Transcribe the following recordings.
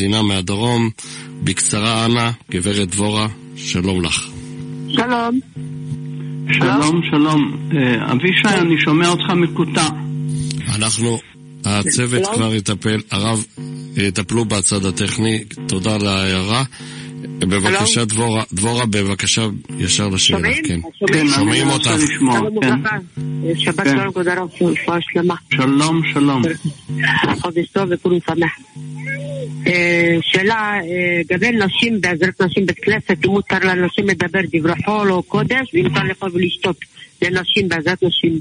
מאזינה מהדרום. בקצרה, אנה, גברת דבורה, שלום לך. שלום. שלום, שלום. אבישי, אני שומע אותך מקוטע. הצוות כבר הרב יטפלו בצד הטכני. תודה על ההערה. בבקשה, דבורה, בבקשה, ישר לשאלה. כן, שומעים אותך. שבת שלום, כבוד הרב, רפואה שלמה. שלום, שלום. חודש טוב וכולם שמח. שאלה, גבי נשים, בעזרת נשים בית כנסת, אם מותר לנשים לדבר דברי חול או קודש, ואם מותר לאכול ולשתות לנשים, בעזרת נשים.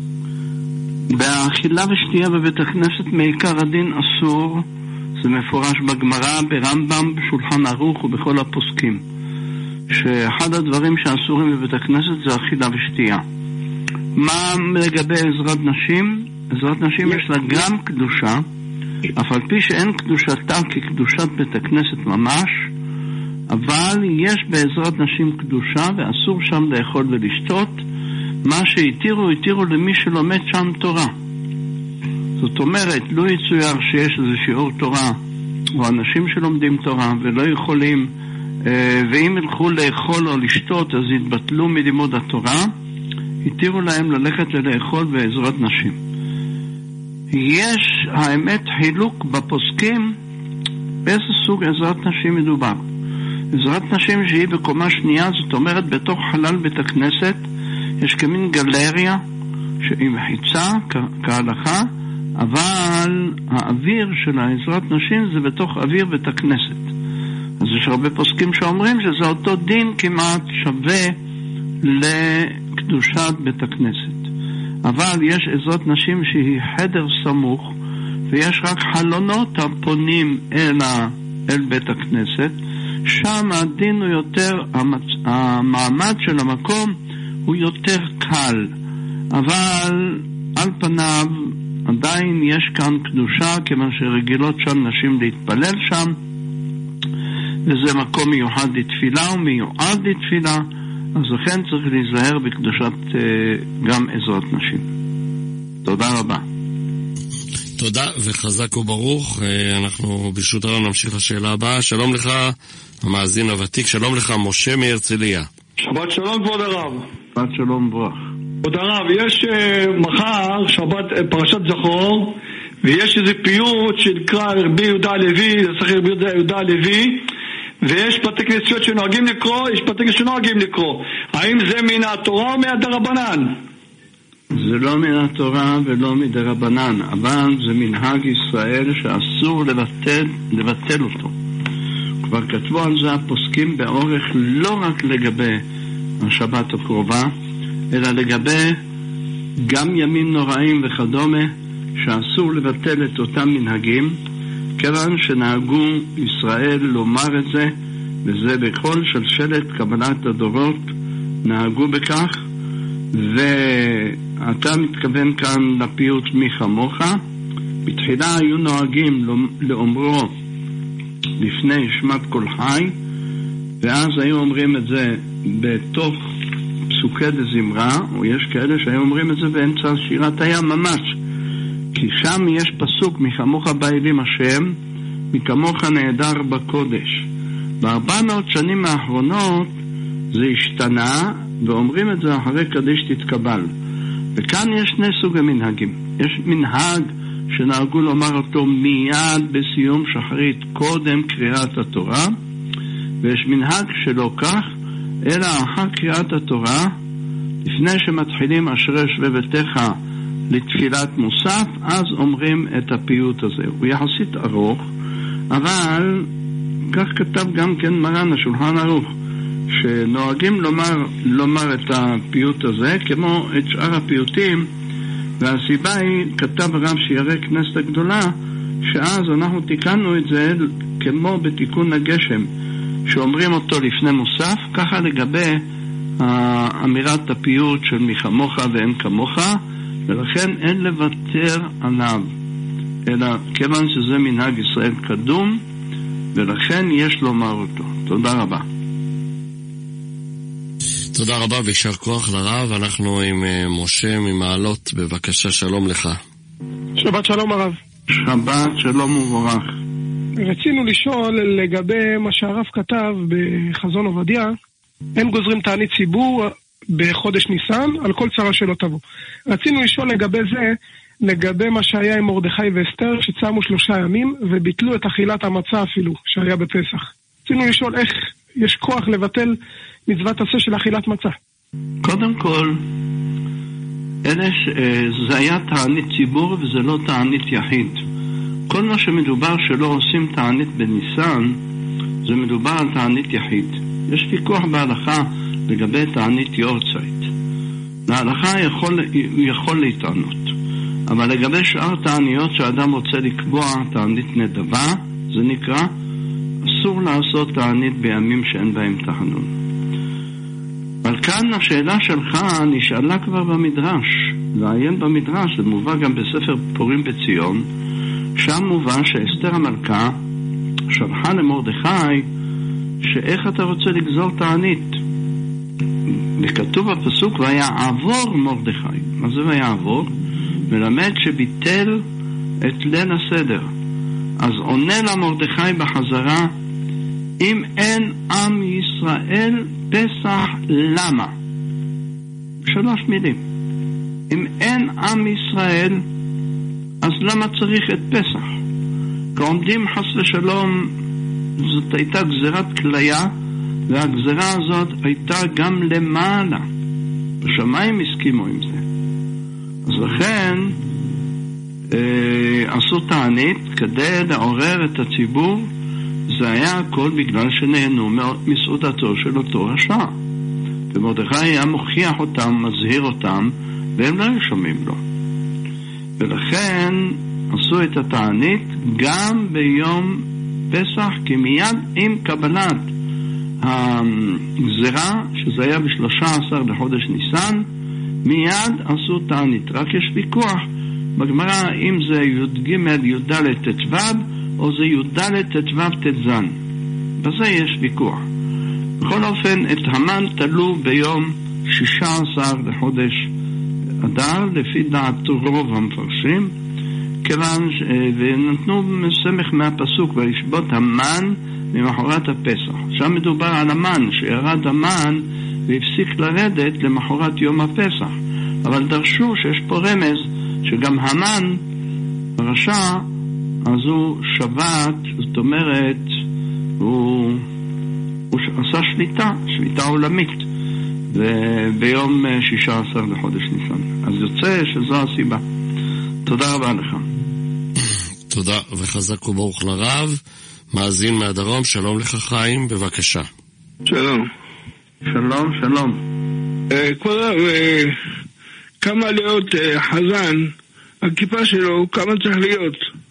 באכילה ושתייה בבית הכנסת מעיקר הדין אסור. זה מפורש בגמרא, ברמב"ם, בשולחן ערוך ובכל הפוסקים, שאחד הדברים שאסורים בבית הכנסת זה אכילה ושתייה. מה לגבי עזרת נשים? עזרת נשים יש לה גם קדושה, אף על פי שאין קדושתה כקדושת בית הכנסת ממש, אבל יש בעזרת נשים קדושה ואסור שם לאכול ולשתות. מה שהתירו למי שלומד שם תורה. זאת אומרת, לא יצויר שיש איזה שיעור תורה או אנשים שלומדים תורה ולא יכולים, ואם ילכו לאכול או לשתות אז יתבטלו מלימוד התורה. התירו להם ללכת ולאכול בעזרת נשים. יש האמת חילוק בפוסקים באיזה סוג עזרת נשים מדובר. עזרת נשים שהיא בקומה שנייה, זאת אומרת בתוך חלל בית הכנסת יש כמין גלריה שהיא מחיצה כהלכה, אבל האוויר של העזרת נשים זה בתוך אוויר בית הכנסת. אז יש הרבה פוסקים שאומרים שזה אותו דין כמעט שווה לקדושת בית הכנסת. אבל יש עזרת נשים שהיא חדר סמוך ויש רק חלונות הפונים אל בית הכנסת. שם הדין הוא יותר, המעמד של המקום הוא יותר קל, אבל על פניו עדיין יש כאן קדושה, כיוון שרגילות שם נשים להתפלל שם, וזה מקום מיוחד לתפילה ומיועד לתפילה, אז לכן צריך להיזהר בקדושת גם עזרת נשים. תודה רבה. תודה וחזק וברוך. אנחנו ברשות הרב נמשיך לשאלה הבאה. שלום לך המאזין הוותיק, שלום לך משה מהרצליה. שבת שלום כבוד הרב. שבת שלום ברוך. כבוד הרב, יש מחר שבת פרשת זכור, ויש איזה פיוט שנקרא רבי יהודה הלוי, זה צריך רבי יהודה הלוי, ויש בתי כנסיות שנוהגים לקרוא, יש בתי כנסיות שנוהגים לקרוא. האם זה מן התורה או מהדרבנן? זה לא מן התורה ולא מדרבנן, אבל זה מנהג ישראל שאסור לבטל אותו. כבר כתבו על זה הפוסקים באורך, לא רק לגבי השבת הקרובה, אלא לגבי גם ימים נוראים וכדומה, שאסור לבטל את אותם מנהגים, כיוון שנהגו ישראל לומר את זה, וזה בכל שלשלת קבלת הדורות נהגו בכך. ואתה מתכוון כאן לפיוט מי כמוך. בתחילה היו נוהגים לאומרו לפני שמת כל חי, ואז היו אומרים את זה בתוך פסוקי דזמרה, או יש כאלה שהיו אומרים את זה באמצע שירת הים ממש, כי שם יש פסוק מי כמוך באלים השם, מי כמוך נהדר בקודש. ב400 שנים האחרונות זה השתנה, ואומרים את זה אחרי קדיש תתקבל. וכאן יש שני סוגי מנהגים. יש מנהג שנהגו לומר אותו מיד בסיום שחרית קודם קריאת התורה, ויש מנהג שלא כך, אלא אחר קריאת התורה, לפני שמתחילים אשרי יושבי ביתך לתפילת מוסף, אז אומרים את הפיוט הזה. הוא יחסית ארוך, אבל כך כתב גם כן מרן השולחן ערוך, שנוהגים לומר את הפיוט הזה כמו את שאר הפיוטים, והסיבה היא, כתב הרב שירי כנסת הגדולה, שאז אנחנו תיקנו את זה כמו בתיקון הגשם, שאומרים אותו לפני מוסף, ככה לגבי אמירת הפיוט של מי כמוך ואין כמוך, ולכן אין לוותר עליו, אלא כיוון שזה מנהג ישראל קדום, ולכן יש לומר אותו. תודה רבה. תודה רבה ויישר כוח לרב. אנחנו עם משה ממעלות, בבקשה, שלום לך. שבת שלום הרב. שבת שלום וברך. רצינו לשאול לגבי מה שהרב כתב בחזון עובדיה, אין גוזרים תענית ציבור בחודש ניסן, על כל צרה שלא תבוא. רצינו לשאול לגבי זה, לגבי מה שהיה עם מרדכי ואסתר, שצמו 3 ימים וביטלו את אכילת המצה אפילו, שהיה בפסח. רצינו לשאול איך יש כוח לבטל מצוות עשה של אכילת מצה. קודם כל, זה היה תענית ציבור וזה לא תענית יחיד. כל מה שמדובר שלא עושים תענית בניסן, זה מדובר על תענית יחיד. יש ויכוח בהלכה לגבי תענית יורצייט. להלכה יכול להתענות. אבל לגבי שאר תעניות שאדם רוצה לקבוע תענית נדבה, זה נקרא, אסור לעשות תענית בימים שאין בהם תחנון. אבל כאן השאלה שלך נשאלה כבר במדרש. לעיין במדרש, זה מובא גם בספר פורים בציון, שם מובא שאסתר המלכה שלחה למרדכי שאיך אתה רוצה לגזור תענית. וכתוב בפסוק ויעבור מרדכי. מה זה ויעבור? מלמד שביטל את ליל הסדר. אז עונה לה מרדכי בחזרה, אם אין עם ישראל פסח למה? 3 מילים. אם אין עם ישראל, אז למה צריך את פסח? כעומדים חס ושלום, זאת הייתה גזירת כליה, והגזירה הזאת הייתה גם למעלה. בשמיים הסכימו עם זה. אז לכן עשו תענית כדי לעורר את הציבור. זה היה הכל בגלל שנהנו מסעודתו של אותו רשע. ומרדכי היה מוכיח אותם, מזהיר אותם, והם לא שומעים לו. ולכן עשו את התענית גם ביום פסח, כי מיד עם קבלת הגזירה, שזה היה ב-13 לחודש ניסן, מיד עשו תענית. רק יש ויכוח בגמרא אם זה י"ג י"ד ט"ו או זה י"ד ט"ו ט"ז. בזה יש ויכוח. בכל אופן, את המן תלו ביום 16 לחודש אדר, לפי דעת רוב המפרשים, כיוון ונתנו סמך מהפסוק וישבות המן למחרת הפסח. שם מדובר על המן, שירד המן והפסיק לרדת למחרת יום הפסח. אבל דרשו שיש פה רמז שגם המן, הרשע, אז הוא שבת, זאת אומרת, הוא עשה שביתה עולמית, ביום 16 לחודש ניסן. אז יוצא שזו הסיבה. תודה רבה לך. תודה וחזק וברוך לרב. מאזין מהדרום, שלום לך חיים, בבקשה. שלום. שלום, שלום. כבוד הרב, כמה להיות חזן, הכיפה שלו, כמה צריך להיות?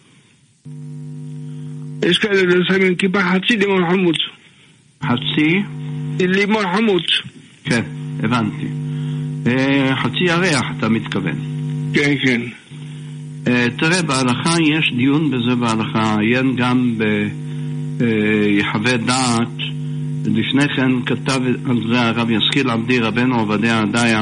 יש כאלה לסיים כיפה חצי לימון חמוץ. חצי? לימון חמוץ. כן, הבנתי. חצי ירח אתה מתכוון. כן, כן. תראה, בהלכה יש דיון בזה בהלכה, עיין גם ביחווה דעת. לפני כן כתב על זה הרב ישכיל עבדי רבנו עובדיה עדיה.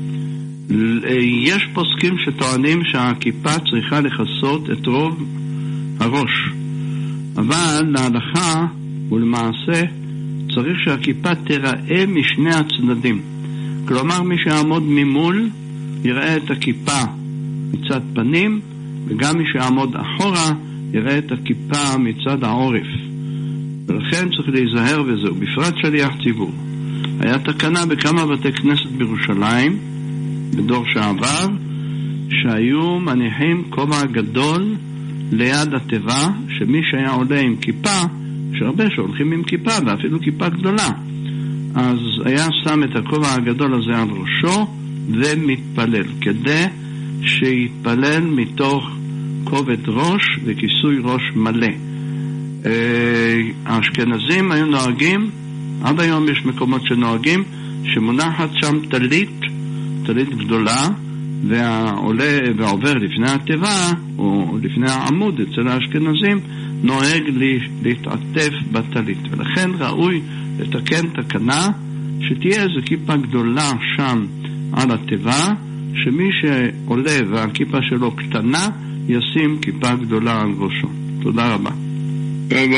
יש פוסקים שטוענים שהכיפה צריכה לכסות את רוב הראש, אבל להלכה ולמעשה צריך שהכיפה תיראה משני הצדדים. כלומר, מי שיעמוד ממול יראה את הכיפה מצד פנים, וגם מי שיעמוד אחורה יראה את הכיפה מצד העורף. ולכן צריך להיזהר בזה, ובפרט שליח ציבור. היה תקנה בכמה בתי כנסת בירושלים בדור שעבר, שהיו מניחים כובע גדול ליד התיבה, שמי שהיה עולה עם כיפה, שהרבה שהולכים עם כיפה ואפילו כיפה גדולה, אז היה שם את הכובע הגדול הזה על ראשו ומתפלל, כדי שיתפלל מתוך כובד ראש וכיסוי ראש מלא. האשכנזים היו נוהגים, עד היום יש מקומות שנוהגים, שמונחת שם טלית גדולה, והעולה ועובר לפני התיבה או לפני העמוד אצל האשכנזים נוהג להתעטף בטלית. ולכן ראוי לתקן תקנה שתהיה איזו כיפה גדולה שם על התיבה, שמי שעולה והכיפה שלו קטנה ישים כיפה גדולה על ראשו. תודה רבה. תודה.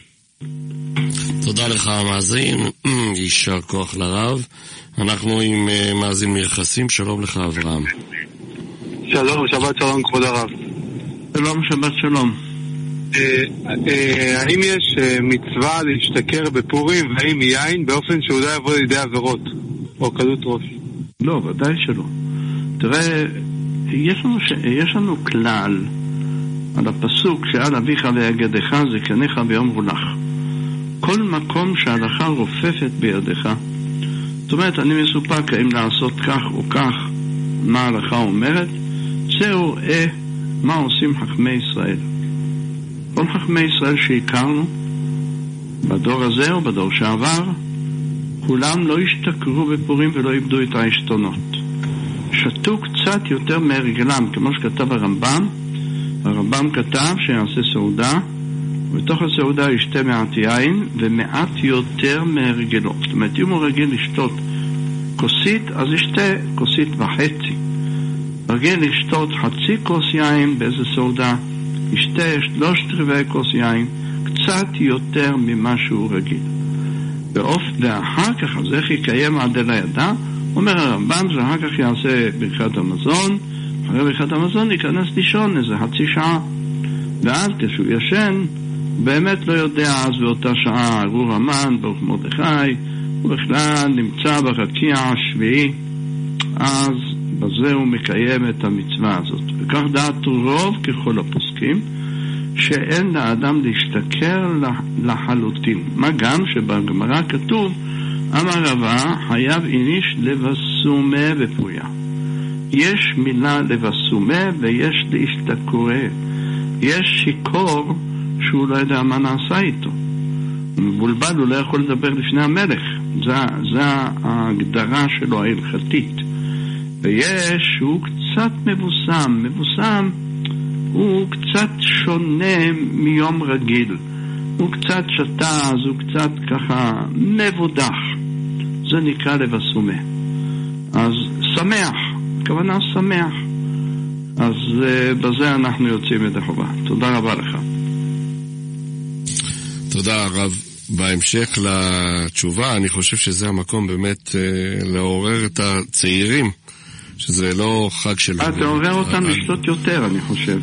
תודה לך המאזין, יישר כוח לרב. אנחנו עם מאזין מיחסים, שלום לך אברהם. שלום, שבת שלום כבוד הרב. שלום, שבת שלום. האם יש מצווה להשתכר בפורים והאם יין באופן שהוא לא יבוא לידי עבירות או קלות ראש? לא, ודאי שלא. תראה, יש לנו כלל על הפסוק שעל אביך ויגדך זקניך ויאמרו לך. כל מקום שההלכה רופפת בידיך, זאת אומרת, אני מסופק האם לעשות כך או כך, מה ההלכה אומרת, זהו מה עושים חכמי ישראל. כל חכמי ישראל שהכרנו בדור הזה או בדור שעבר, כולם לא השתכרו בפורים ולא איבדו את העשתונות. שתו קצת יותר מהרגלם, כמו שכתב הרמב"ם. הרמב"ם כתב שיעשה סעודה, ובתוך הסעודה ישתה מעט יין ומעט יותר מהרגלו. זאת אומרת, אם הוא רגיל לשתות כוסית, אז ישתה כוסית וחצי. רגיל לשתות חצי כוס יין באיזה סעודה, ישתה 3/4 כוס יין, קצת יותר ממה שהוא רגיל. ואחר כך, אז איך יקיים עד אל הידה? אומר הרמב"ם, ואחר כך יעשה ברכת המזון, אחרי ברכת המזון ייכנס לישון איזה חצי שעה, ואז כשהוא ישן, באמת לא יודע אז באותה שעה, ארור המן, ברוך מרדכי, הוא בכלל נמצא ברקיע השביעי, אז בזה הוא מקיים את המצווה הזאת. וכך דעת רוב ככל הפוסקים, שאין לאדם להשתכר לחלוטין. מה גם שבגמרא כתוב, אמר רבא, חייב איניש לבסומה בפויה. יש מילה לבסומה ויש להשתכרה. יש שיקור שהוא לא יודע מה נעשה איתו. הוא מבולבל, הוא לא יכול לדבר לפני המלך. זה ההגדרה שלו ההלכתית. ויש שהוא קצת מבוסם. מבוסם הוא קצת שונה מיום רגיל. הוא קצת שתה, אז הוא קצת ככה מבודח. זה נקרא לבסומה. אז שמח, הכוונה שמח. אז בזה אנחנו יוצאים את החובה. תודה רבה לך. תודה הרב. בהמשך לתשובה, אני חושב שזה המקום באמת לעורר את הצעירים, שזה לא חג של... תעורר אותם לשתות יותר, אני חושב.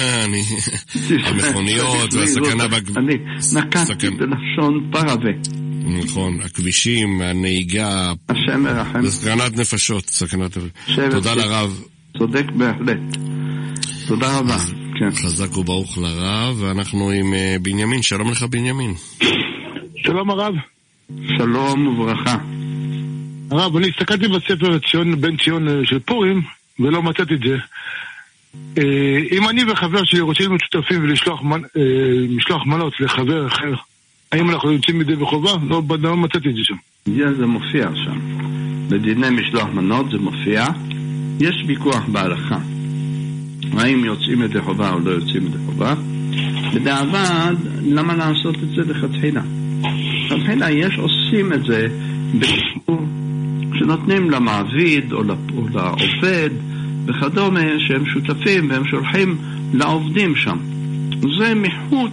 המכוניות והסכנה... אני נקטתי בלשון פרווה. נכון, הכבישים, הנהיגה... השם מרחם. זה סכנת נפשות, סכנת... תודה לרב. צודק בהחלט. תודה רבה. חזק וברוך לרב, ואנחנו עם בנימין. שלום לך בנימין. שלום הרב. שלום וברכה. הרב, אני הסתכלתי בספר בן ציון של פורים, ולא מצאתי את זה. אם אני וחבר שלי רוצים להיות שותפים ולשלוח משלוח מנות לחבר אחר, האם אנחנו יוצאים מדי בחובה? לא מצאתי את זה שם. זה מופיע שם. בדיני משלוח מנות זה מופיע. יש ויכוח בהלכה. האם יוצאים מדי חובה או לא יוצאים מדי חובה? בדיעבד, למה לעשות את זה לכתחילה? לכתחילה יש עושים את זה בשיעור שנותנים למעביד או לעובד וכדומה שהם שותפים והם שולחים לעובדים שם. זה מחוץ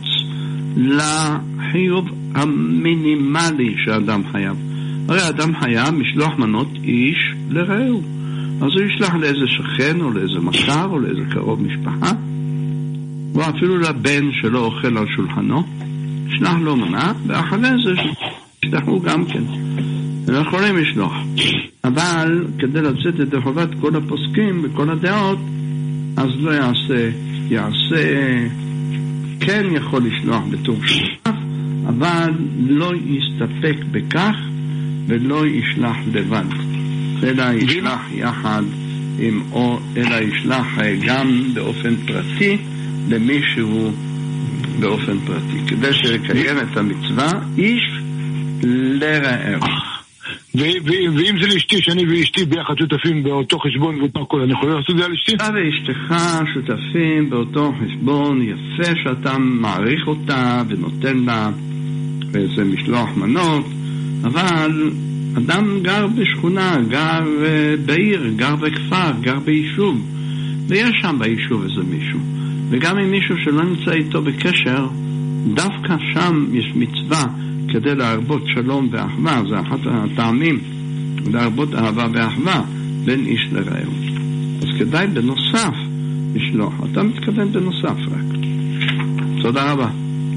לחיוב המינימלי שאדם חייב. הרי אדם חייב משלוח מנות איש לרעהו. אז הוא ישלח לאיזה שכן או לאיזה מכר או לאיזה קרוב משפחה, או אפילו לבן שלא אוכל על שולחנו, ישלח לו מנה, ואחרי זה ישלחו גם כן. הם יכולים לשלוח. אבל כדי לצאת את חובת כל הפוסקים וכל הדעות, אז לא יעשה כן יכול לשלוח בתור שותף, אבל לא יסתפק בכך ולא ישלח לבד. אלא ישלח יחד אלא ישלח גם באופן פרטי למישהו באופן פרטי, כדי שיקיים את המצווה איש לרעהו. ואם זה לאשתי, שאני ואשתי ביחד שותפים באותו חשבון ואותו הכל, אני יכול לעשות את זה על אשתי? אתה ואשתך שותפים באותו חשבון, יפה שאתה מעריך אותה ונותן לה איזה משלוח מנות, אבל אדם גר בשכונה, גר בעיר, גר בכפר, גר ביישוב, ויש שם ביישוב איזה מישהו, וגם עם מישהו שלא נמצא איתו בקשר, דווקא שם יש מצווה כדי להרבות שלום ואחווה, זה אחד הטעמים, להרבות אהבה ואחווה בין איש לרעהו. אז כדאי בנוסף לשלוח. אתה מתכוון בנוסף רק. תודה רבה.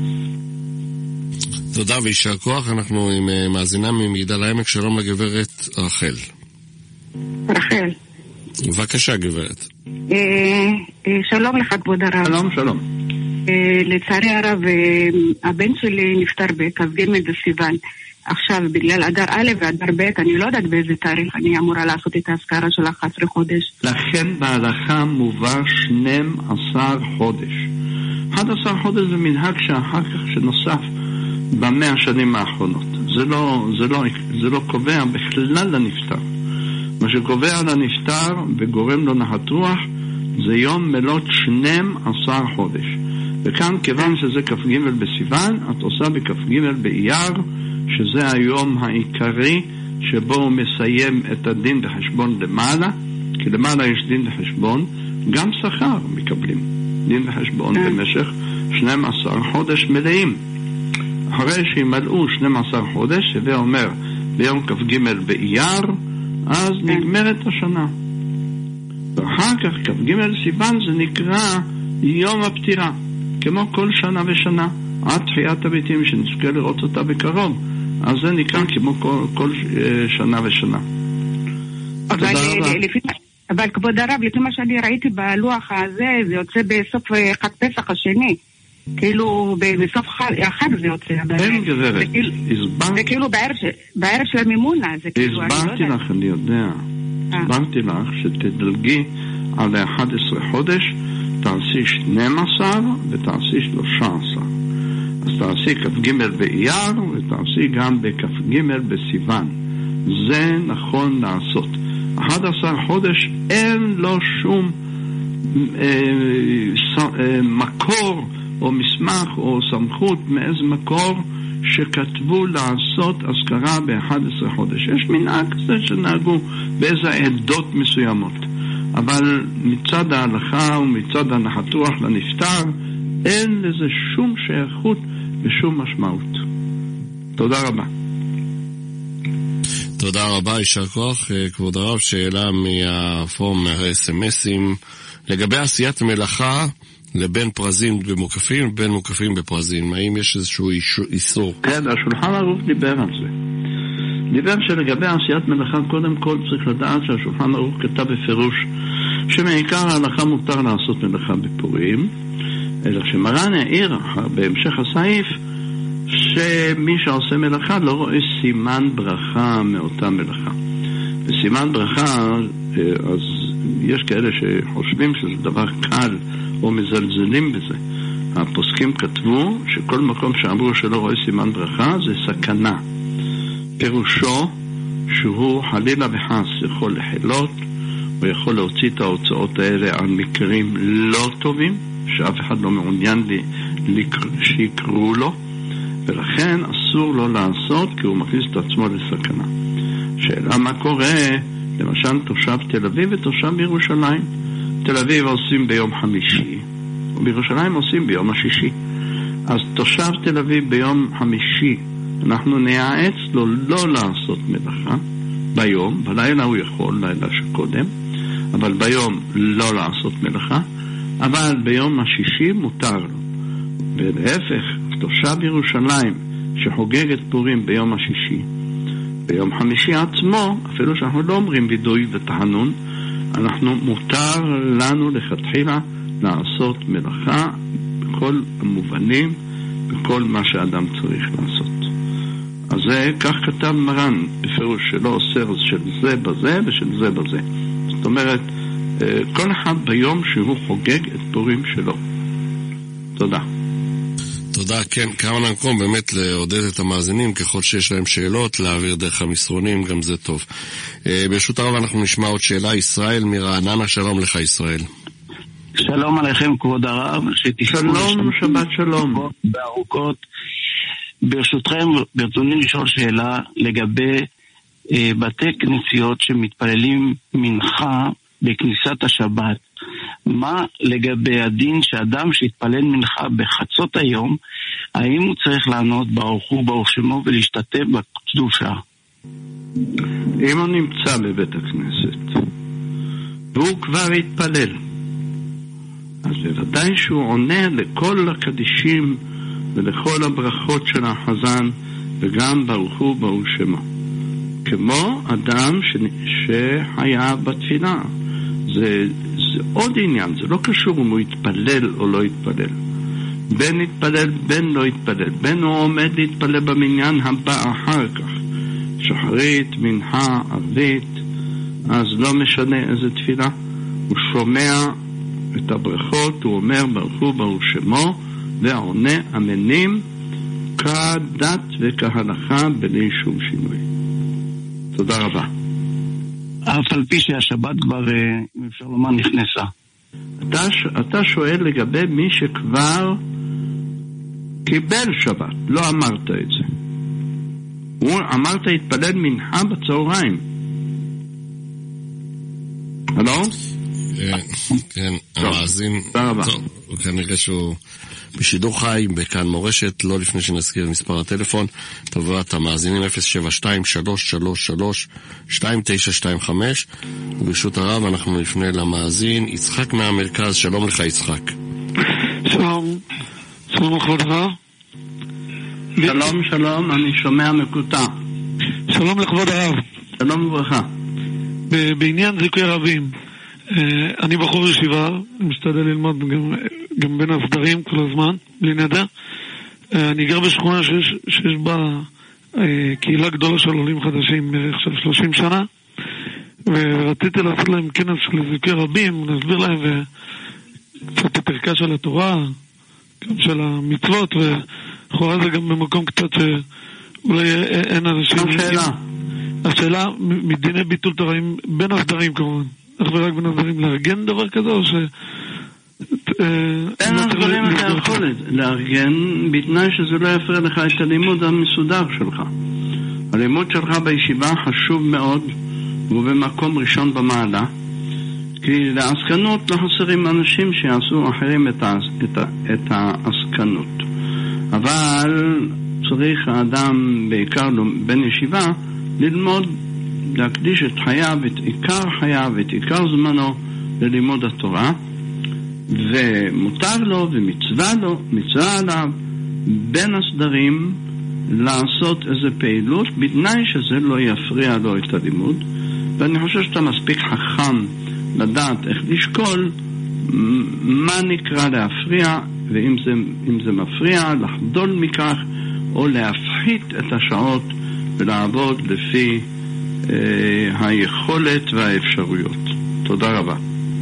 תודה וישר כוח. אנחנו עם מאזינה ממגדל העמק. שלום לגברת רחל. רחל. בבקשה גברת. שלום לך כבוד הרב. שלום, שלום. לצערי הרב, הבן שלי נפטר בכ"ג בסיוון. עכשיו, בגלל אדר א' ואדר ב', אני לא יודעת באיזה תאריך אני אמורה לעשות את ההזכרה של 11 חודש. לכן בהלכה מובא 12 חודש. 11 חודש זה מנהג שאחר כך שנוסף ב100 שנים האחרונות. זה לא קובע בכלל לנפטר. מה שקובע לנפטר וגורם לו נחת רוח זה יום מלאת 12 חודש. וכאן כיוון שזה כ"ג בסיוון, את עושה בכ"ג באייר, שזה היום העיקרי שבו הוא מסיים את הדין וחשבון למעלה, כי למעלה יש דין וחשבון, גם שכר מקבלים דין וחשבון במשך 12 חודש מלאים. אחרי שימלאו 12 חודש, שזה אומר ביום כ"ג באייר, אז נגמרת השנה. ואחר כך כ"ג סיוון זה נקרא יום הפטירה, כמו כל שנה ושנה, עד תחיית הביתים שנזכה לראות אותה בקרוב. אז זה נקרא כמו כל שנה ושנה. אבל כבוד הרב, לפי מה שאני ראיתי בלוח הזה, זה יוצא בסוף חג פסח השני. כאילו בסוף החג זה יוצא. אין גברת, זה כאילו בערב של המימונה. הסברתי לך, אני יודע. הסברתי לך שתדלגי על 11 חודש, תעשי 12 ותעשי 13. אז תעשי כ"ג באייר ותעשי גם בכ"ג בסיוון. זה נכון לעשות. 11 חודש אין לו שום מקור או מסמך או סמכות מאיזה מקור שכתבו לעשות אזכרה ב-11 חודש. יש מנהג כזה שנהגו באיזה עדות מסוימות. אבל מצד ההלכה ומצד הנחת רוח לנפטר אין לזה שום שייכות ושום משמעות. תודה רבה. תודה רבה, יישר כוח. כבוד הרב, שאלה מהפורום, מהSMSים, לגבי עשיית מלאכה לבין פרזים במוקפים ובין מוקפים בפרזים, האם יש איזשהו איסור? כן, השולחן ערוך דיבר על זה. דיבר שלגבי עשיית מלאכה, קודם כל צריך לדעת שהשולחן ערוך כתב בפירוש שמעיקר ההלכה מותר לעשות מלאכה בפורים, אלא שמרן העיר בהמשך הסעיף שמי שעושה מלאכה לא רואה סימן ברכה מאותה מלאכה. וסימן ברכה, אז יש כאלה שחושבים שזה דבר קל או מזלזלים בזה. הפוסקים כתבו שכל מקום שאמרו שלא רואה סימן ברכה זה סכנה. פירושו שהוא חלילה וחס יכול לחילות, הוא יכול להוציא את ההוצאות האלה על מקרים לא טובים שאף אחד לא מעוניין שיקראו לו, ולכן אסור לו לעשות כי הוא מכניס את עצמו לסכנה. שאלה מה קורה, למשל תושב תל אביב ותושב ירושלים. תל אביב עושים ביום חמישי ובירושלים עושים ביום השישי. אז תושב תל אביב ביום חמישי אנחנו נייעץ לו לא לעשות מלאכה ביום, בלילה הוא יכול, לילה שקודם, אבל ביום לא לעשות מלאכה, אבל ביום השישי מותר לו. ולהפך, תושב ירושלים שחוגג את פורים ביום השישי, ביום חמישי עצמו, אפילו שאנחנו לא אומרים וידוי ותחנון, אנחנו מותר לנו לכתחילה לעשות מלאכה בכל המובנים, בכל מה שאדם צריך לעשות. אז זה, כך כתב מרן, בפירוש שלא אוסר של זה בזה ושל זה בזה. זאת אומרת, כל אחד ביום שהוא חוגג את פורים שלו. תודה. תודה, כן, כמה נקום באמת לעודד את המאזינים, ככל שיש להם שאלות, להעביר דרך המסרונים, גם זה טוב. ברשות הרב אנחנו נשמע עוד שאלה, ישראל מרעננה, שלום לך ישראל. שלום עליכם כבוד הרב, שלום, שבת שלום. בארוכות. ברשותכם, ברצוני לשאול שאלה לגבי בתי כנסיות שמתפללים מנחה בכניסת השבת. מה לגבי הדין שאדם שהתפלל מנחה בחצות היום, האם הוא צריך לענות ברוך הוא ברוך שמו ולהשתתף בקדושה? אם הוא נמצא בבית הכנסת והוא כבר התפלל, אז בוודאי שהוא עונה לכל הקדישים ולכל הברכות של החזן, וגם ברוך הוא ברוך שמו, כמו אדם שהיה בתפילה. זה עוד עניין, זה לא קשור אם הוא יתפלל או לא יתפלל. בין יתפלל, בין לא יתפלל, בין הוא עומד להתפלל במניין הבא אחר כך, שחרית, מנחה, ערבית, אז לא משנה איזה תפילה, הוא שומע את הברכות, הוא אומר ברוך הוא ברוך שמו, ועונה אמנים כדת וכהלכה בלי שום שינוי. תודה רבה. אף על פי שהשבת כבר, אם אפשר לומר, נכנסה. אתה שואל לגבי מי שכבר קיבל שבת, לא אמרת את זה. אמרת התפלל מנחה בצהריים. הלו? כן, המאזין, כנראה שהוא בשידור חי, בכאן מורשת, לא לפני שנזכיר מספר הטלפון, תבואת המאזינים 072-333-2925, וברשות הרב אנחנו נפנה למאזין, יצחק מהמרכז. שלום לך יצחק. שלום, שלום לכבוד הרב. שלום, שלום, אני שומע מקוטע. שלום לכבוד הרב. שלום וברכה. בעניין זיקוי רבים, אני בחור ישיבה, משתדל ללמוד גם בין הסדרים כל הזמן, בלי נדע. אני גר בשכונה שיש בה קהילה גדולה של עולים חדשים עכשיו 30 שנה, ורציתי לעשות להם כנס של זיקוי רבים, להסביר להם קצת את ערכה של התורה, גם של המצוות, וחורה זה גם במקום קצת שאולי אין אנשים... השאלה מדיני ביטול תורה, בין הסדרים כמובן, אך ורק בין הסדרים, לארגן דבר כזה או ש... אין הסדרים את היכולת לארגן, בתנאי שזה לא יפריע לך את הלימוד המסודר שלך. הלימוד שלך בישיבה חשוב מאוד, והוא במקום ראשון במעלה, כי לעסקנות לא חסרים אנשים שיעשו אחרים את העסקנות. אבל צריך האדם, בעיקר בן ישיבה, ללמוד, להקדיש את חייו, את עיקר חייו, את עיקר זמנו ללימוד התורה, ומותר לו ומצווה עליו בין הסדרים לעשות איזה פעילות, בתנאי שזה לא יפריע לו את הלימוד. ואני חושב שאתה מספיק חכם לדעת איך לשקול מה נקרא להפריע, ואם זה מפריע, לחדול מכך, או להפחית את השעות ולעבוד לפי היכולת והאפשרויות. תודה רבה.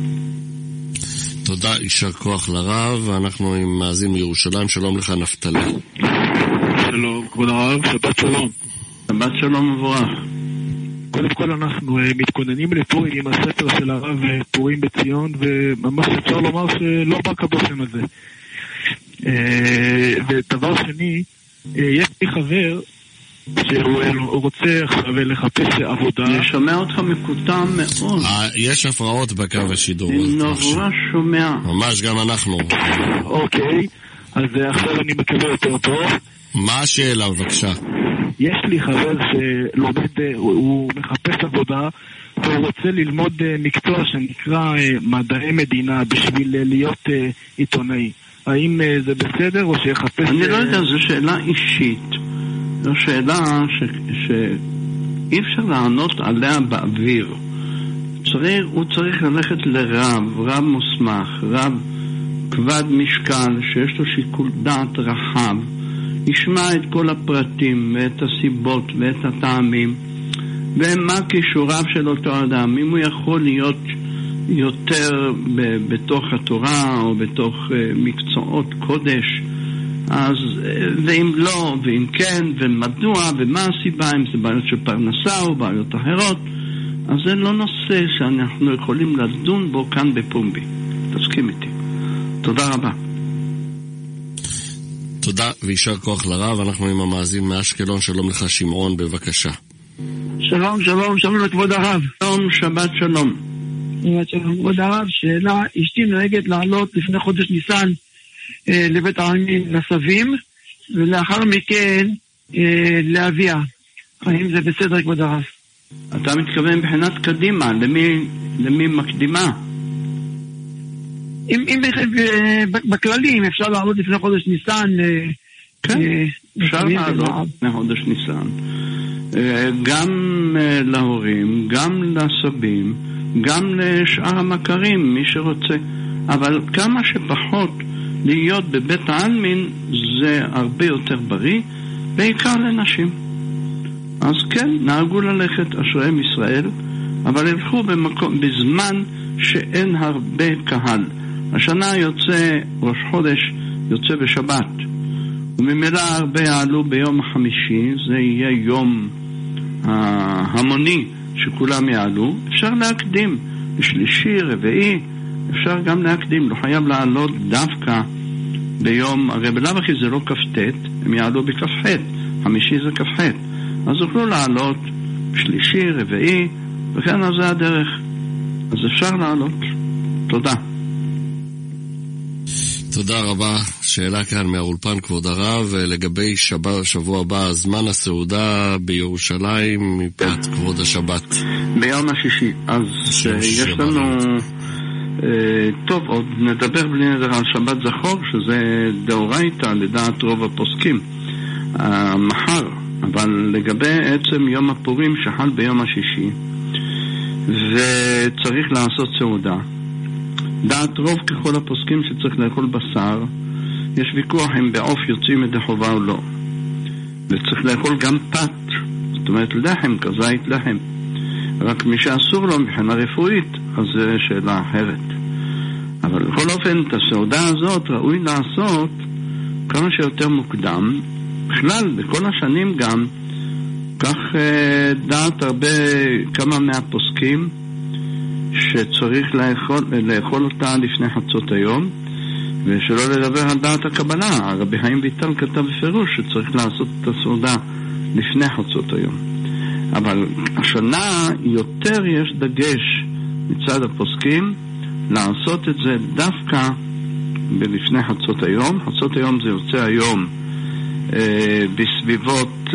תודה, יישר כוח לרב. אנחנו עם מאזין מירושלים. שלום לך נפתלי. שלום כבוד הרב, שבת שלום. שבת שלום מבורך. קודם כל אנחנו מתכוננים לפורים עם הספר של הרב פורים בציון, וממש אפשר לומר שלא בא כבושם הזה. ודבר שני, יש לי חבר שהוא רוצה עכשיו לחפש עבודה. אני שומע אותך מקוטע מאוד. יש הפרעות בקו השידור. נורא שומע. ממש גם אנחנו. אוקיי, אז עכשיו אני מקבל יותר טוב. מה השאלה בבקשה? יש לי חבר שלומד, הוא מחפש עבודה והוא רוצה ללמוד מקצוע שנקרא מדעי מדינה בשביל להיות עיתונאי. האם זה בסדר או שיחפש... אני לא יודע, זו שאלה אישית. זו שאלה שאי אפשר לענות עליה באוויר. הוא צריך ללכת רב מוסמך, רב כבד משקל, שיש לו שיקול דעת רחב, ישמע את כל הפרטים ואת הסיבות ואת הטעמים, ומה כישוריו של אותו אדם, אם הוא יכול להיות יותר בתוך התורה או בתוך מקצועות קודש, אז ואם לא, ואם כן, ומדוע, ומה הסיבה, אם זה בעיות של פרנסה או בעיות אחרות, אז זה לא נושא שאנחנו יכולים לדון בו כאן בפומבי. תסכים איתי. תודה רבה. תודה ויישר כוח לרב. אנחנו עם המאזין מאשקלון. שלום לך שמעון, בבקשה. שלום, שלום, שלום לכבוד הרב. שלום, שבת שלום. שבת שלום, כבוד הרב. שאלה, אשתי נוהגת לעלות לפני חודש ניסן לבית העלמין לסבים, ולאחר מכן להביע. האם זה בסדר, כבוד הרב? אתה מתכוון מבחינת קדימה, למי מקדימה? אם בכללים אפשר לעלות לפני חודש ניסן, כן, אפשר לעלות לפני חודש ניסן, גם להורים, גם לסבים, גם לשאר המכרים, מי שרוצה, אבל כמה שפחות להיות בבית העלמין זה הרבה יותר בריא, בעיקר לנשים. אז כן, נהגו ללכת אשריהם ישראל, אבל ילכו בזמן שאין הרבה קהל. השנה יוצא, ראש חודש יוצא בשבת, וממילא הרבה יעלו ביום החמישי, זה יהיה יום המוני שכולם יעלו. אפשר להקדים, בשלישי, רביעי, אפשר גם להקדים, לא חייב לעלות דווקא ביום, הרי בלאו הכי זה לא כ"ט, הם יעלו בכ"ח, חמישי זה כ"ח, אז יוכלו לעלות שלישי, רביעי, וכן אז זה הדרך, אז אפשר לעלות. תודה. תודה רבה. שאלה כאן מהאולפן, כבוד הרב, לגבי שבוע הבא, זמן הסעודה בירושלים מפאת כבוד השבת. ביום השישי. אז יש לנו טוב, עוד נדבר בלי נדר על שבת זכור, שזה דאורייתא לדעת רוב הפוסקים מחר, אבל לגבי עצם יום הפורים שחל ביום השישי וצריך לעשות סעודה, דעת רוב ככל הפוסקים שצריך לאכול בשר. יש ויכוח אם בעוף יוצאים ידי חובה או לא, וצריך לאכול גם פת, זאת אומרת לחם, כזית לחם, רק מי שאסור לו מבחינה רפואית, אז זה שאלה אחרת. אבל בכל אופן את הסעודה הזאת ראוי לעשות כמה שיותר מוקדם, בכלל בכל השנים גם, כך דעת הרבה כמה מהפוסקים שצריך לאכול אותה לפני חצות היום, ושלא לדבר על דעת הקבלה. רבי חיים ויטל כתב בפירוש שצריך לעשות את הסעודה לפני חצות היום. אבל השנה יותר יש דגש מצד הפוסקים לעשות את זה דווקא לפני חצות היום. חצות היום זה יוצא היום בסביבות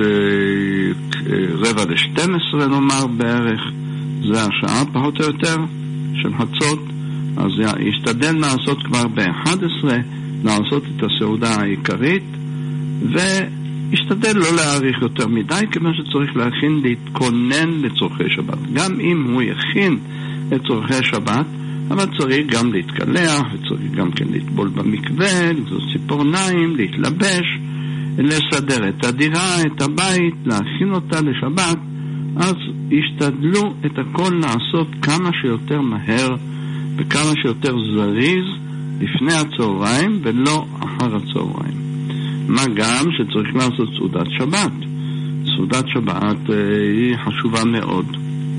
11:45 נאמר בערך, זה השעה פחות או יותר של חצות. אז ישתדל לעשות כבר ב-11 לעשות את הסעודה העיקרית, וישתדל לא להאריך יותר מדי, כמה שצריך להכין להתכונן לצורכי שבת. גם אם הוא יכין לצורכי שבת, אבל צריך גם להתקלח, וצריך גם כן לטבול במקווה, לזוז ציפורניים, להתלבש, לסדר את הדירה, את הבית, להכין אותה לשבת. אז ישתדלו את הכל לעשות כמה שיותר מהר וכמה שיותר זריז לפני הצהריים ולא אחר הצהריים. מה גם שצריך לעשות סעודת שבת. סעודת שבת היא חשובה מאוד,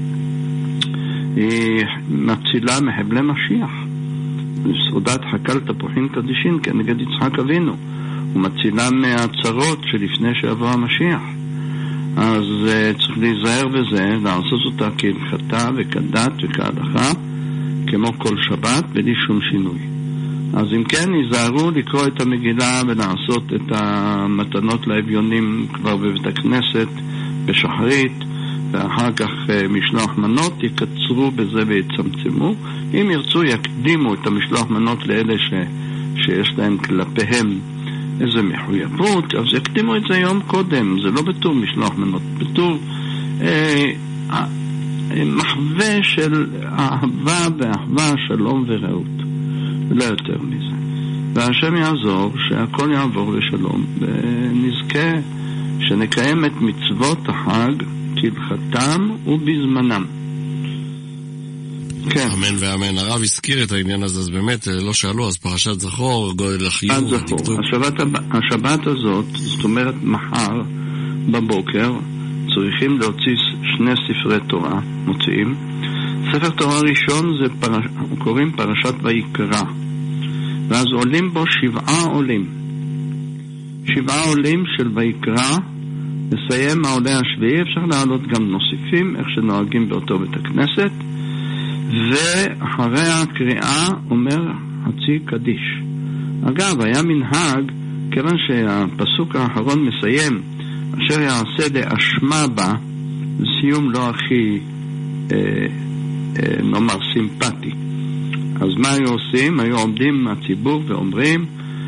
היא מצילה מחבלי משיח. סעודת חקל תפוחין קדישין כנגד יצחק אבינו, ומצילה מהצרות שלפני שיבוא המשיח. אז צריך להיזהר בזה, לעשות אותה כהלכתה וכדת וכהלכה כמו כל שבת בלי שום שינוי. אז אם כן, ייזהרו לקרוא את המגילה ולעשות את המתנות לאביונים כבר בבית הכנסת בשחרית, ואחר כך משלוח מנות. יקצרו בזה ויצמצמו. אם ירצו יקדימו את המשלוח מנות לאלה שיש להם כלפיהם איזה מחויבות, אז יקדימו את זה יום קודם. זה לא בתור משלוח מנות, בתור מחווה של אהבה ואחווה, שלום ורעות, לא יותר מזה. והשם יעזור שהכל יעבור לשלום, ונזכה שנקיים את מצוות החג כהלכתם ובזמנם. כן. אמן ואמן. הרב הזכיר את העניין הזה, אז באמת לא שאלו, אז פרשת זכור, גודל החיוב ודקדוק. השבת הזאת, זאת אומרת מחר בבוקר צריכים להוציא 2 ספרי תורה, מוציאים. ספר תורה ראשון זה קוראים פרשת ויקרא, ואז עולים בו 7 עולים. 7 עולים של ויקרא, לסיים העולה השביעי. אפשר לעלות גם נוספים, איך שנוהגים באותו בית הכנסת, ואחרי הקריאה אומר חצי קדיש. אגב, היה מנהג כיוון שהפסוק האחרון מסיים, אשר יעשה לאשמה בה, זה סיום לא הכי, נאמר, סימפטי. אז מה היו עושים? היו עומדים מהציבור ואומרים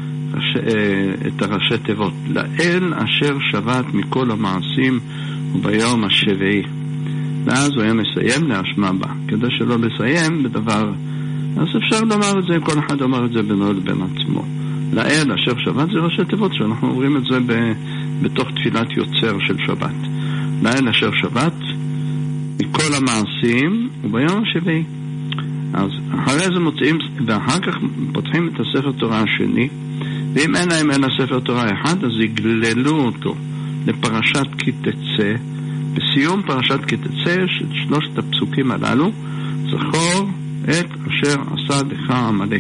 את הראשי תיבות, לאל אשר שבת מכל המעשים וביום השביעי. ואז הוא היה מסיים לאשמה בה. כדי שלא לסיים בדבר, אז אפשר לומר את זה, כל אחד אומר את זה בינו לבין עצמו. לאל אשר שבת זה ראשי תיבות, שאנחנו אומרים את זה בתוך תפילת יוצר של שבת. לאל אשר שבת מכל המעשים וביום השביעי. אז אחרי זה מוצאים, ואחר כך פותחים את הספר תורה השני, ואם אין להם אלא ספר תורה אחד, אז יגללו אותו לפרשת כי תצא. בסיום פרשת כי תצא של שלושת הפסוקים הללו, זכור את אשר עשה לך עמלק.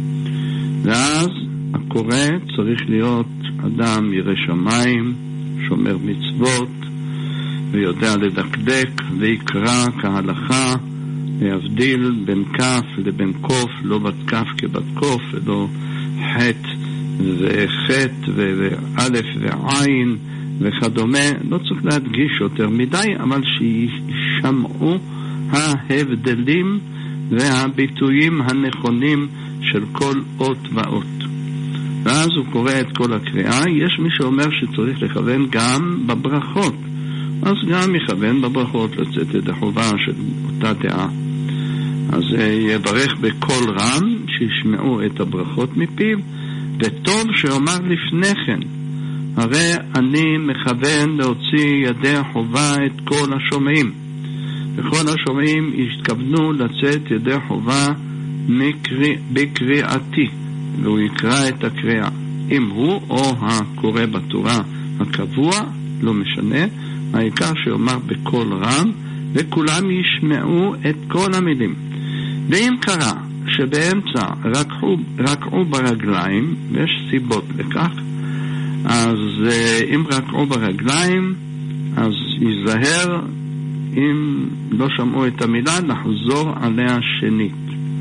ואז הקורא צריך להיות אדם ירא שמיים, שומר מצוות, ויודע לדקדק, ויקרא כהלכה, להבדיל בין כף לבין קוף, לא בת כף כבת קוף, ולא חטא וחטא ואלף ועין וכדומה. לא צריך להדגיש יותר מדי, אבל שישמעו ההבדלים והביטויים הנכונים של כל אות ואות. ואז הוא קורא את כל הקריאה. יש מי שאומר שצריך לכוון גם בברכות, אז גם יכוון בברכות לצאת ידי חובה של אותה דעה. אז יברך בקול רם, שישמעו את הברכות מפיו, וטוב שאומר לפני כן, הרי אני מכוון להוציא ידי החובה את כל השומעים. וכל השומעים יתכוונו לצאת ידי חובה בקריאתי, והוא יקרא את הקריאה. אם הוא או הקורא בתורה הקבוע, לא משנה, העיקר שאומר בקול רם, וכולם ישמעו את כל המילים. ואם קרה שבאמצע רקעו ברגליים, ויש סיבות לכך, אז אם רקעו ברגליים, אז ייזהר, אם לא שמעו את המילה, לחזור עליה שנית.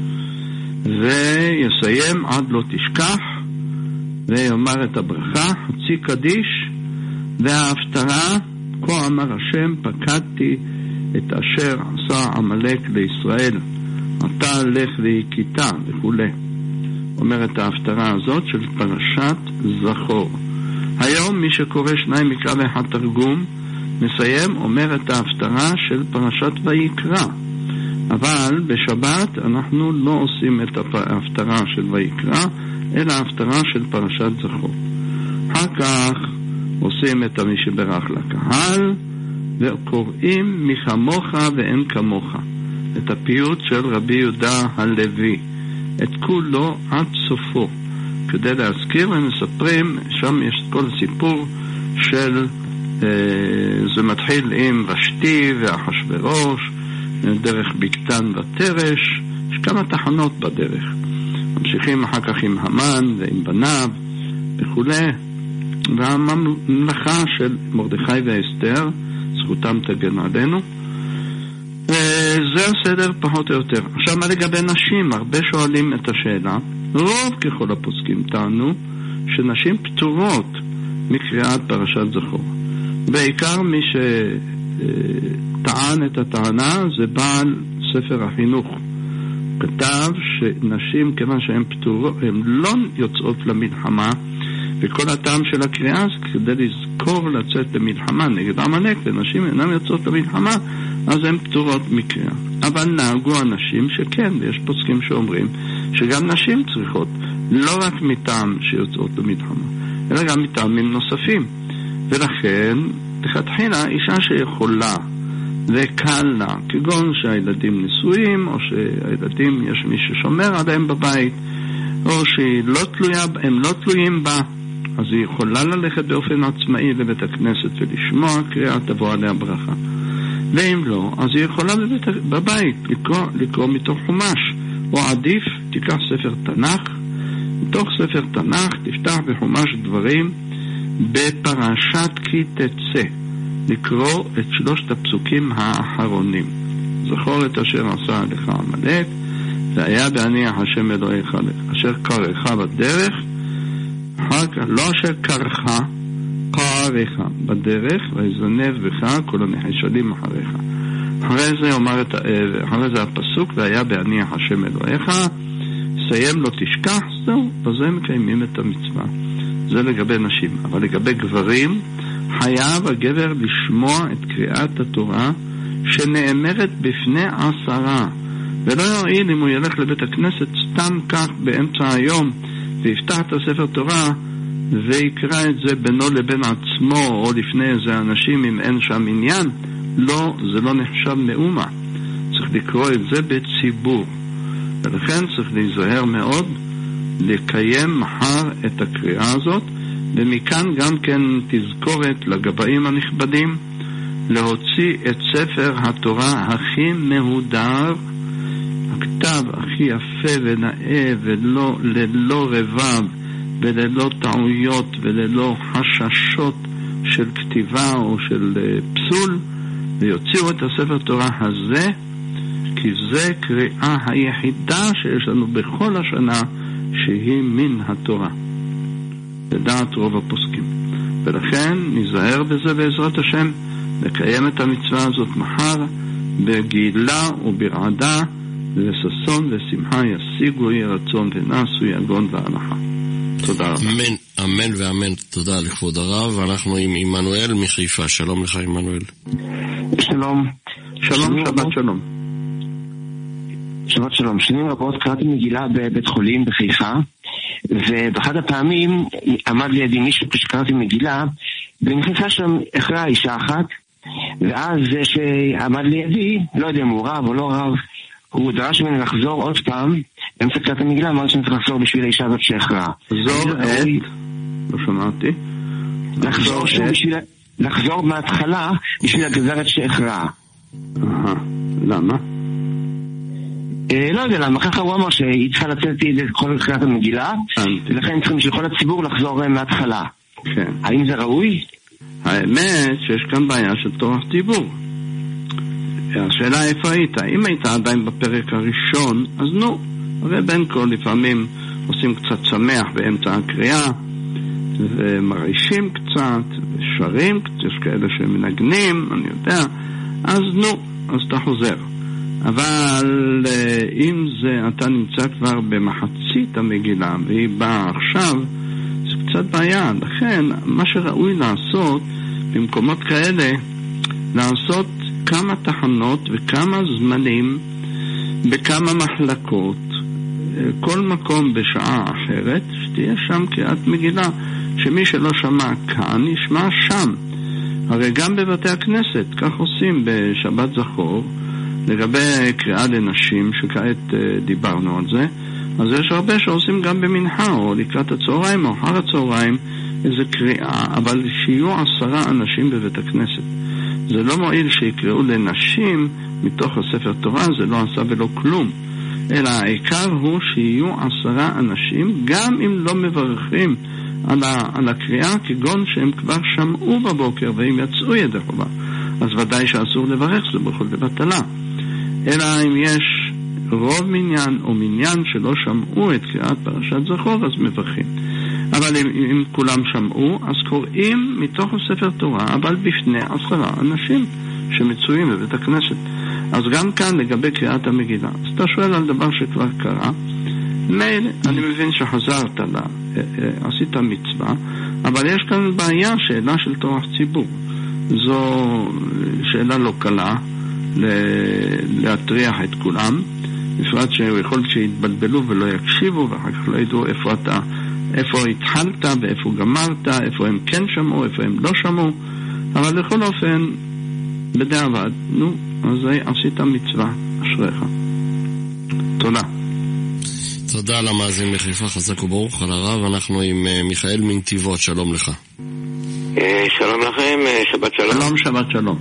ויסיים עד לא תשכח, ויאמר את הברכה, חצי קדיש, וההפטרה, כה אמר השם, פקדתי את אשר עשה עמלק לישראל, אתה לך והכיתה וכו'. אומרת ההפטרה הזאת של פרשת זכור. היום מי שקורא שניים מקרא ואחד תרגום, מסיים, אומר את ההפטרה של פרשת ויקרא. אבל בשבת אנחנו לא עושים את ההפטרה של ויקרא, אלא ההפטרה של פרשת זכור. אחר כך עושים את מי שברך לקהל, וקוראים מחמוך ואין כמוך, את הפיוט של רבי יהודה הלוי, את כולו עד סופו, כדי להזכיר. ומספרים, שם יש כל סיפור של, זה מתחיל עם ושתי ואחשוורוש, דרך בגתן ותרש, יש כמה תחנות בדרך. ממשיכים אחר כך עם המן ועם בניו וכו'. והממלכה של מרדכי ואסתר, זכותם תגן עלינו. זה הסדר פחות או יותר. עכשיו, מה לגבי נשים? הרבה שואלים את השאלה. רוב ככל הפוסקים טענו שנשים פטורות מקריאת פרשת זכור. בעיקר מי שטען את הטענה זה בעל ספר החינוך. כתב שנשים, כיוון שהן פטורות, הן לא יוצאות למלחמה, וכל הטעם של הקריאה זה כדי לזכור לצאת למלחמה נגד עמלק, ונשים אינן יוצאות למלחמה, אז הן פטורות מקריאה. אבל נהגו אנשים שכן, ויש פוסקים שאומרים שגם נשים צריכות, לא רק מטעם שיוצאות למלחמה, אלא גם מטעמים נוספים. ולכן, לכתחילה, אישה שיכולה וקל לה, כגון שהילדים נשואים, או שהילדים יש מי ששומר עליהם בבית, או שהם לא תלויים בה, אז היא יכולה ללכת באופן עצמאי לבית הכנסת ולשמוע קריאה, תבוא עליה ברכה. ואם לא, אז היא יכולה בבית לקרוא מתוך חומש, או עדיף תיקח ספר תנ"ך, מתוך ספר תנ"ך תפתח בחומש דברים בפרשת כי תצא, לקרוא את שלושת הפסוקים האחרונים. זכור את אשר עשה לך עמלק, והיה בהניח השם אלוהיך אשר קרעך בדרך. אחר כך, לא אשר קרחה קעריך בדרך ויזנב בך כל הנחשלים אחריך. אחרי זה הפסוק, והיה בהניח השם אלוהיך, סיים לא תשכח, זהו, בזה מקיימים את המצווה. זה לגבי נשים. אבל לגבי גברים, חייב הגבר לשמוע את קריאת התורה שנאמרת בפני 10, ולא יועיל אם הוא ילך לבית הכנסת סתם כך באמצע היום ויפתח את הספר תורה ויקרא את זה בינו לבין עצמו או לפני איזה אנשים אם אין שם עניין. לא, זה לא נחשב מאומה. צריך לקרוא את זה בציבור, ולכן צריך להיזהר מאוד לקיים מחר את הקריאה הזאת. ומכאן גם כן תזכורת לגבאים הנכבדים להוציא את ספר התורה הכי מהודר, הכתב הכי יפה ונאה וללא רבב וללא טעויות וללא חששות של כתיבה או של פסול, ויוציאו את הספר תורה הזה, כי זה קריאה היחידה שיש לנו בכל השנה שהיא מן התורה, לדעת רוב הפוסקים. ולכן נזהר בזה בעזרת השם, לקיים את המצווה הזאת מחר בגילה וברעדה, וששון ושמחה ישיגו יהי רצון ונעשו יגון והנחה. תודה רבה. אמן, אמן ואמן. תודה לכבוד הרב. ואנחנו עם עמנואל מחיפה. שלום לך עמנואל. שלום. שלום, שבת שלום. שבת שלום. שנים רבות קראתי מגילה בבית חולים בחיפה, ובאחד הפעמים עמד לידי מישהו שקראתי מגילה, ונכנסה שם אחרי אישה אחת, ואז זה שעמד לידי, לא יודע אם הוא רב או לא רב, הוא דרש ממני לחזור עוד פעם, באמצע קריאת המגילה, אמר שאני צריך לחזור בשביל האישה הזאת שהחרה. לא שמעתי. לחזור מההתחלה בשביל הגזרת שהחרה. למה? לא יודע למה, ככה הוא אמר שהיא צריכה לצאת את כל קריאת המגילה, ולכן צריכים של כל הציבור לחזור מההתחלה. האם זה ראוי? האמת שיש כאן בעיה של תורת ציבור. השאלה איפה היית? אם היית עדיין בפרק הראשון, אז נו, הרי בין כל לפעמים עושים קצת שמח באמצע הקריאה, ומרעישים קצת, ושרים, יש כאלה שמנגנים, אני יודע, אז נו, אז אתה חוזר. אבל אם זה אתה נמצא כבר במחצית המגילה, והיא באה עכשיו, זה קצת בעיה. לכן, מה שראוי לעשות, במקומות כאלה, לעשות כמה תחנות וכמה זמנים בכמה מחלקות, כל מקום בשעה אחרת, שתהיה שם קריאת מגילה, שמי שלא שמע כאן ישמע שם. הרי גם בבתי הכנסת כך עושים בשבת זכור לגבי קריאה לנשים, שכעת דיברנו על זה. אז יש הרבה שעושים גם במנחה או לקראת הצהריים או אחר הצהריים איזה קריאה, אבל שיהיו 10 אנשים בבית הכנסת. זה לא מועיל שיקראו לנשים מתוך הספר תורה, זה לא עשה ולא כלום, אלא העיקר הוא שיהיו 10 אנשים, גם אם לא מברכים על הקריאה, כגון שהם כבר שמעו בבוקר והם יצאו ידי חובה, אז ודאי שאסור לברך, זה בכל לבטלה. אלא אם יש רוב מניין או מניין שלא שמעו את קריאת פרשת זכור, אז מברכים. אבל אם כולם שמעו, אז קוראים מתוך הספר תורה, אבל בפני 10 אנשים שמצויים בבית הכנסת. אז גם כאן לגבי קריאת המגילה, אז אתה שואל על דבר שכבר קרה, מילא, אני מבין שחזרת לה, עשית מצווה, אבל יש כאן בעיה, שאלה של תורת ציבור. זו שאלה לא קלה להטריח את כולם, בפרט שהוא יכול שיתבלבלו ולא יקשיבו, ואחר כך לא ידעו איפה התחלת ואיפה גמרת, איפה הם כן שמעו, איפה הם לא שמעו. אבל לכל אופן, בדיעבד, נו, אז עשית מצווה, אשריך. תודה. תודה למאזין מחיפה, חזק וברוך על הרב. אנחנו עם מיכאל מנתיבות, שלום לך. שלום לכם, שבת שלום. שלום, שבת שלום.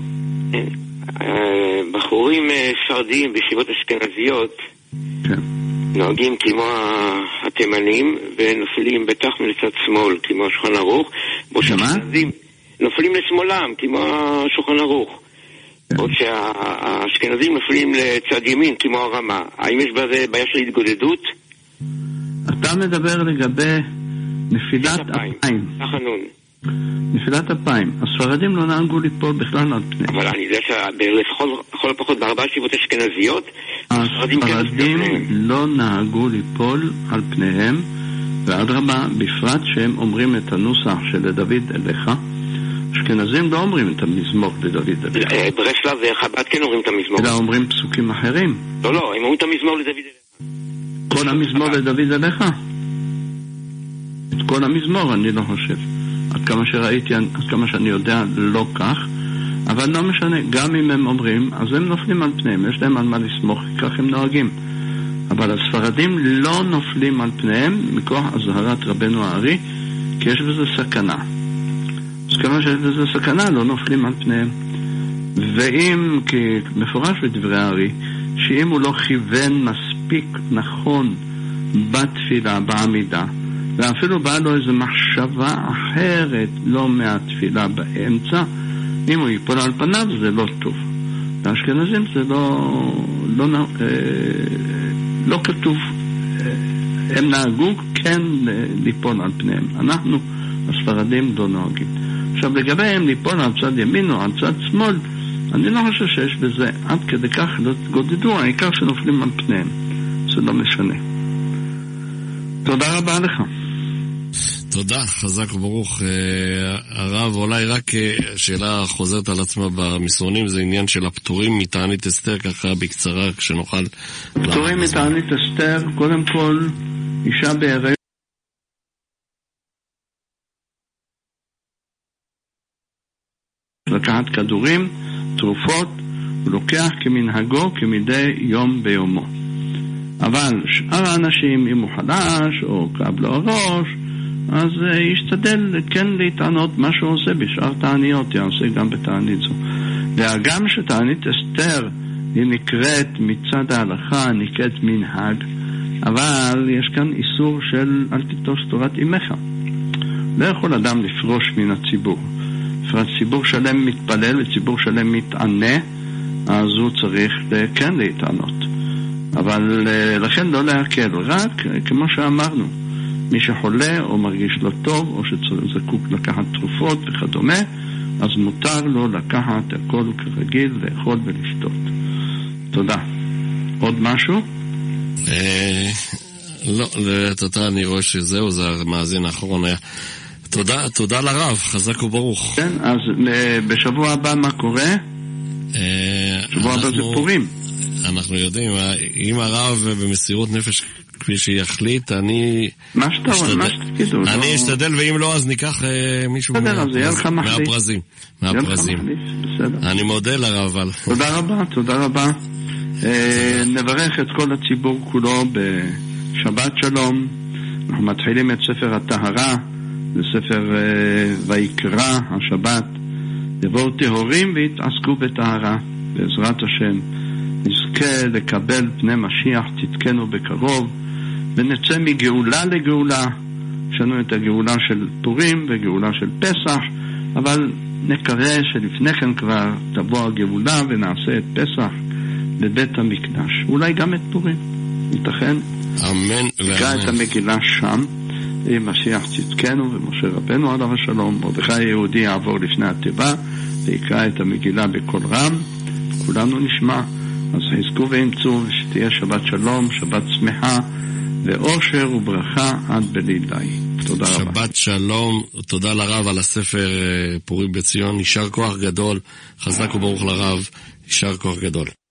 בחורים ספרדיים בישיבות אשכנזיות נוהגים כמו התימנים ונופלים בתחתון לצד שמאל כמו השולחן ערוך, באשכנזים נופלים לשמאלם כמו השולחן ערוך, עוד שהאשכנזים נופלים לצד ימין כמו הרמה. האם יש בזה בעיה של התגודדות? אתה מדבר לגבי נפילת אפיים. נפילת אפיים. הספרדים לא נהגו ליפול בכלל על פניהם. אבל אני יודע שלכל הפחות בארבע ישיבות אשכנזיות, הספרדים לא נהגו ליפול על פניהם, ואדרבה, בפרט שהם אומרים את הנוסח של לדוד אליך, אשכנזים לא אומרים את המזמור לדוד אליך. ברסלב וחב"ד כן אומרים את המזמור. אלא אומרים פסוקים אחרים. לא, הם אומרים את המזמור לדוד אליך. כל המזמור לדוד אליך? את כל המזמור אני לא חושב. עד כמה שראיתי, עד כמה שאני יודע, לא כך. אבל לא משנה, גם אם הם אומרים, אז הם נופלים על פניהם. יש להם על מה לסמוך, כך הם נוהגים. אבל הספרדים לא נופלים על פניהם מכוח הזהרת רבנו הארי, כי יש בזה סכנה. אז כמה שיש בזה סכנה, לא נופלים על פניהם. ואם, כי מפורש בדברי הארי, שאם הוא לא כיוון מספיק נכון בתפילה, בעמידה, ואפילו באה לו איזו מחשבה אחרת, לא מהתפילה באמצע, אם הוא ייפול על פניו זה לא טוב. לאשכנזים זה לא כתוב. הם נהגו כן ליפול על פניהם. אנחנו, הספרדים, לא נוהגים. עכשיו, לגביהם ליפול על צד ימין או על צד שמאל, אני לא חושב שיש בזה עד כדי כך לא גודדו, העיקר שנופלים על פניהם. זה לא משנה. תודה רבה לך. תודה, חזק וברוך. הרב, אולי רק שאלה חוזרת על עצמה במסרונים, זה עניין של הפטורים מתענית אסתר, ככה בקצרה, כשנוכל... פטורים מתענית אסתר, קודם כל, אישה בהיריון לקחת כדורים, תרופות, הוא לוקח כמנהגו, כמדי יום ביומו. אבל שאר האנשים, אם הוא חלש או כאב לו הראש, אז ישתדל כן להתענות מה שהוא עושה בשאר תעניות, יעשה גם בתענית זו. והגם שתענית אסתר היא נקראת מצד ההלכה, נקראת מנהג, אבל יש כאן איסור של אל תיטוש תורת אמך. לא יכול אדם לפרוש מן הציבור. בפרט ציבור שלם מתפלל וציבור שלם מתענה, אז הוא צריך כן להתענות. אבל לכן לא להקל, רק כמו שאמרנו, מי שחולה או מרגיש לא טוב או שזקוק לקחת תרופות וכדומה, אז מותר לו לקחת הכל כרגיל, לאכול ולשתות. תודה. עוד משהו? לא, תודה, אני רואה שזהו, זה המאזין האחרון היה. תודה לרב, חזק וברוך. כן, אז בשבוע הבא מה קורה? שבוע הבא זה פורים. אנחנו יודעים, אם הרב במסירות נפש כפי שיחליט, אני אשתדל, ואם לא אז ניקח מישהו מהפרזים. אני מודה לרב. תודה רבה. נברך את כל הציבור כולו בשבת שלום. אנחנו מתחילים את ספר הטהרה, זה ספר ויקרא, השבת. יבואו טהורים והתעסקו בטהרה, בעזרת השם. נזכה לקבל פני משיח, תתקנו בקרוב, ונצא מגאולה לגאולה. יש לנו את הגאולה של פורים וגאולה של פסח, אבל נקרא שלפני כן כבר תבוא הגאולה ונעשה את פסח בבית המקדש. אולי גם את פורים, ייתכן. אמן ואמן. נקרא את המגילה שם, עם משיח תתקנו ומשה רבנו עליו השלום. מרדכי היהודי יעבור לפני התיבה ויקרא את המגילה בקול רם, כולנו נשמע. אז חזקו ואמצו, ושתהיה שבת שלום, שבת שמחה, ואושר וברכה עד בלילי. תודה רבה. שבת שלום, תודה לרב על הספר פורים בציון, יישר כוח גדול, חזק וברוך לרב, יישר כוח גדול.